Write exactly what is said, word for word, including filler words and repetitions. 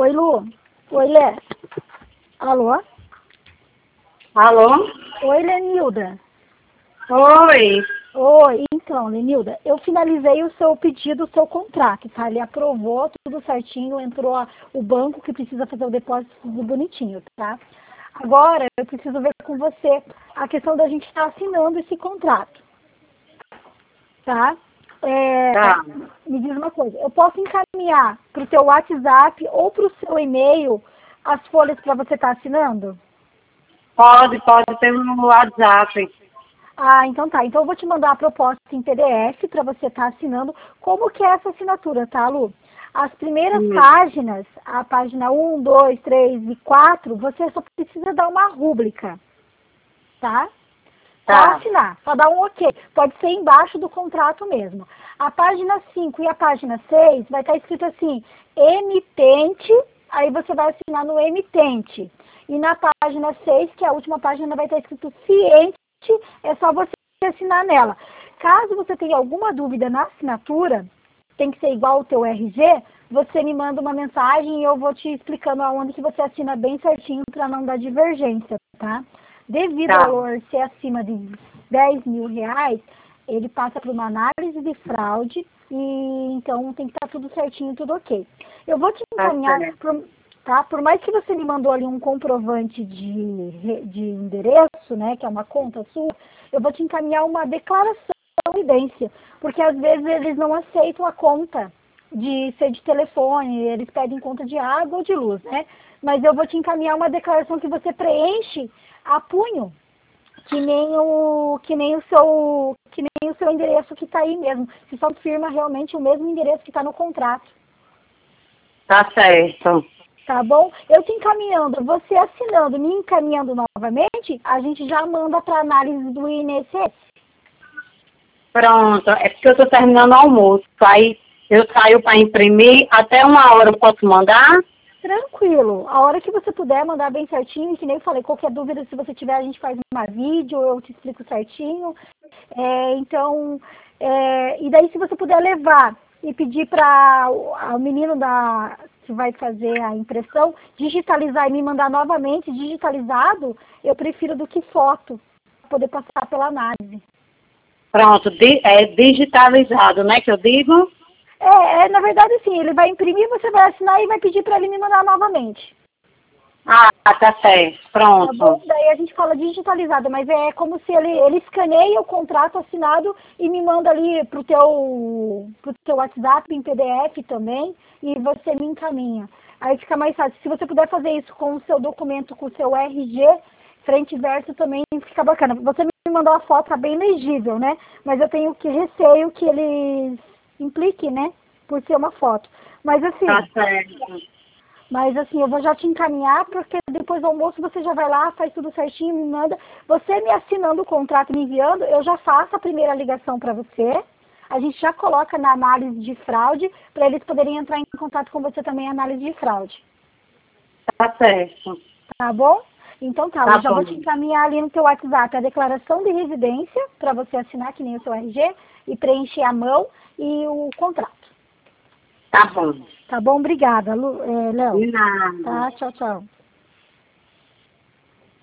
Oi, Lu. Oi, Lé. Alô? Alô? Oi, Lenilda. Oi. Oi, então, Lenilda, eu finalizei o seu pedido, o seu contrato, tá? Ele aprovou tudo certinho, entrou a- o banco que precisa fazer o depósito tudo bonitinho, tá? Agora, eu preciso ver com você a questão da gente estar assinando esse contrato, tá? É, Tá. me diz uma coisa, eu posso encaminhar para o teu WhatsApp ou para o seu e-mail as folhas para você estar assinando? Pode, pode ter no WhatsApp. Ah, então tá. Então eu vou te mandar a proposta em P D F para você estar assinando. Como que é essa assinatura, tá, Lu? As primeiras Hum. páginas, a página um, dois, três e quatro, você só precisa dar uma rúbrica, tá? Só Tá. assinar, só dar um ok. Pode ser embaixo do contrato mesmo. A página cinco e a página seis vai estar escrito assim, emitente, aí você vai assinar no emitente. E na página seis, que é a última página, vai estar escrito ciente, é só você assinar nela. Caso você tenha alguma dúvida na assinatura, tem que ser igual o teu R G, você me manda uma mensagem e eu vou te explicando aonde que você assina bem certinho para não dar divergência, tá? Devido ao Tá. valor ser acima de dez mil reais, ele passa por uma análise de fraude e então tem que estar tudo certinho, tudo ok. Eu vou te Tá encaminhar, certo. por, tá? Por mais que você me mandou ali um comprovante de, re- de endereço, né, que é uma conta sua, eu vou te encaminhar uma declaração de evidência, porque às vezes eles não aceitam a conta de ser de telefone, eles pedem conta de água ou de luz, né? Mas eu vou te encaminhar uma declaração que você preenche a punho, que nem o que nem o seu que nem o seu endereço que está aí mesmo. Se só firma realmente o mesmo endereço que está no contrato, Tá certo. tá bom? Eu te encaminhando, você assinando, me encaminhando novamente, a gente já manda para análise do I N S S. Pronto. É porque eu tô terminando o almoço. Aí eu saio para imprimir. Até uma hora eu posso mandar? Tranquilo. A hora que você puder mandar bem certinho, que nem eu falei, qualquer dúvida, se você tiver, a gente faz uma vídeo, eu te explico certinho. É, então, é, e daí se você puder levar e pedir para o menino da, que vai fazer a impressão, digitalizar e me mandar novamente, digitalizado, eu prefiro do que foto, para poder passar pela análise. Pronto. Di- é digitalizado, né, que eu digo? É, é, na verdade, sim, ele vai imprimir, você vai assinar e vai pedir para ele me mandar novamente. Ah, tá certo. Tá bom? Pronto. Daí a gente fala digitalizado, mas é como se ele, ele escaneia o contrato assinado e me manda ali pro teu, pro teu WhatsApp em P D F também e você me encaminha. Aí fica mais fácil. Se você puder fazer isso com o seu documento, com o seu R G, frente e verso também fica bacana. Você me mandou a foto, tá bem legível, né? Mas eu tenho que receio que eles impliquem, né? Por ser uma foto. Mas Tá assim, certo. mas assim, eu vou já te encaminhar, porque depois do almoço você já vai lá, faz tudo certinho, me manda. Você me assinando o contrato, me enviando, eu já faço a primeira ligação para você. A gente já coloca na análise de fraude, para eles poderem entrar em contato com você também, análise de fraude. Tá certo. Tá bom? Então tá, eu Tá já bom. vou te encaminhar ali no teu WhatsApp a declaração de residência, para você assinar, que nem o seu R G, e preencher a mão e o contrato. Tá bom. Tá bom? Obrigada, Lu, é, Léo. De nada. Tá, tchau, tchau.